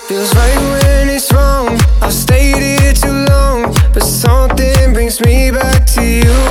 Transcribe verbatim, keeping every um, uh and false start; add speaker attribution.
Speaker 1: Feels right when it's wrong. I've stayed here too long, but something brings me back to you.